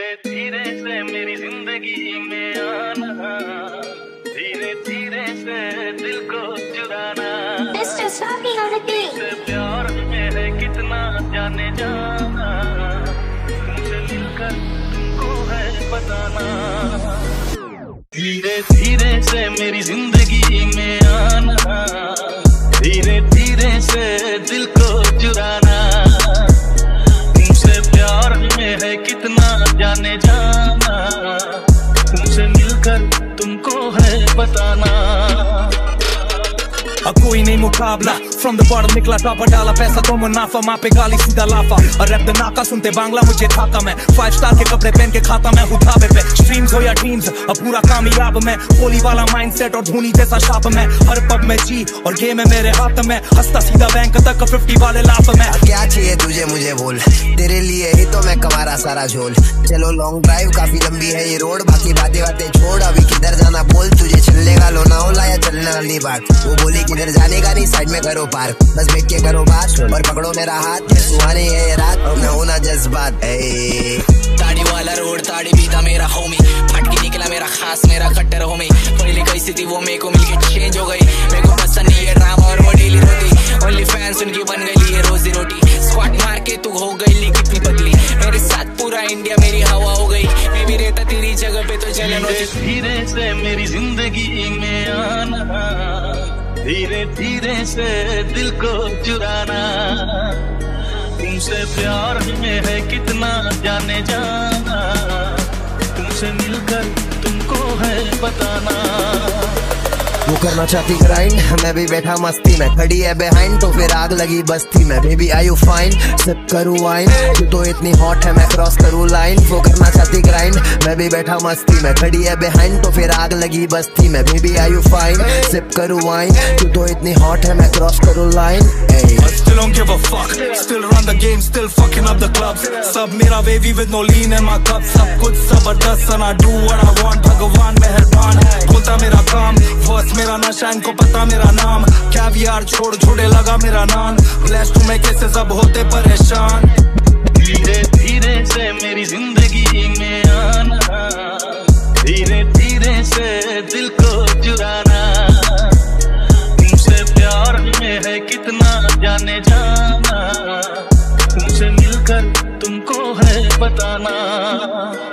धीरे धीरे से मेरी जिंदगी में आना, धीरे धीरे से दिल को चुराना, तुमसे प्यार में है कितना जाने जाना, तुमसे मिलकर तुमको है बताना। धीरे धीरे से मेरी जिंदगी में आना, धीरे धीरे से दिल को चुराना, तुमसे प्यार में है कितना जाने जाना, तुमसे मिलकर तुमको है बताना। अब कोई नहीं मुकाबला, फ्रॉम द बॉटम निकला टॉपर, डाला पैसा तो मुनाफा, माँ पे गाली सीधा लाफा, और रैप द नाका सुनते बांग्ला मुझे थाका मैं, 5 स्टार के कपड़े पहन के खाता मैं हूँ ढाबे पे, स्ट्रीम्स हो या टीम्स अब पूरा कामयाब मैं, कोहली वाला माइंडसेट और धोनी जैसा शाप मैं, हर पब में जी और गेम है मेरे हाथ में, हंसता सीधा बैंक तक 50 वाले लाफ में। क्या चाहिए तुझे मुझे बोल, तेरे लिए ही तो मैं कमारा सारा झोल, चलो लॉन्ग ड्राइव काफी लंबी है ये रोड, बाकी बातें बातें छोड़, अभी किधर जाना बोल, तुझे चलने का लोनावला या चलने वाली बात, वो बोली किधर जाने का नहीं, साइड में करो पार्क, बस बैठ के करो बात और पकड़ो मेरा हाथ, सुहानी है ये रात मैं होना जज्बात। ताड़ी वाला रोड ताड़ी बीता मेरा होमी, फट के निकला मेरा खास मेरा कट्टर होमी, पहले कैसी थी वो मेरे को मिलके चेंज हो गई, मेरे को पसंद नहीं है ड्रामा और वो डेली रोटी, ओनली फैंस उनकी बन गई ये रोजी रोटी, स्क्वाट मार के तू हो गई ली कितनी पतली, मेरे साथ पूरा इंडिया मेरी हवा हो गई, मैं भी रहता तेरी जगह पे तो चलन होती। धीरे से मेरी जिंदगी में आना, धीरे धीरे से दिल को चुराना, तुमसे प्यार में है कितना जाने जाना, तुमसे मिलकर तुमको है बताना। वो करना चाहती ग्राइंड, मैं भी बैठा मस्ती में, खड़ी है बिहाइंड तो फिर आग लगी बस्ती में, baby are you fine, sip करूँ वाइन, तू तो इतनी हॉट है मैं क्रॉस करूँ लाइन, वो करना चाहती ग्राइंड, मैं भी बैठा मस्ती में, खड़ी है बिहाइंड तो फिर आग लगी बस्ती में, baby are you fine, sip करूँ वाइन, तू तो इतनी हॉट है मैं क्रॉस करूँ line. Still don't give a fuck, still run the game, still fucking up the clubs, सब मेरा wavy with no lean in my cup, सब कुछ जबरदस्त and I do what I want, भगवान मेहरबान है, बोलता मेरा काम, फर्स्ट मेरा नशा इनको पता मेरा नाम, कैवियार छोड़ छोड़े लगा मेरा नाम, ब्लेस्ड हूँ मैं कैसे सब होते परेशान। धीरे धीरे से मेरी जिंदगी में आना, धीरे धीरे से दिल को चुराना, तुमसे प्यार में है कितना जाने जाना, तुमसे मिलकर तुमको है बताना।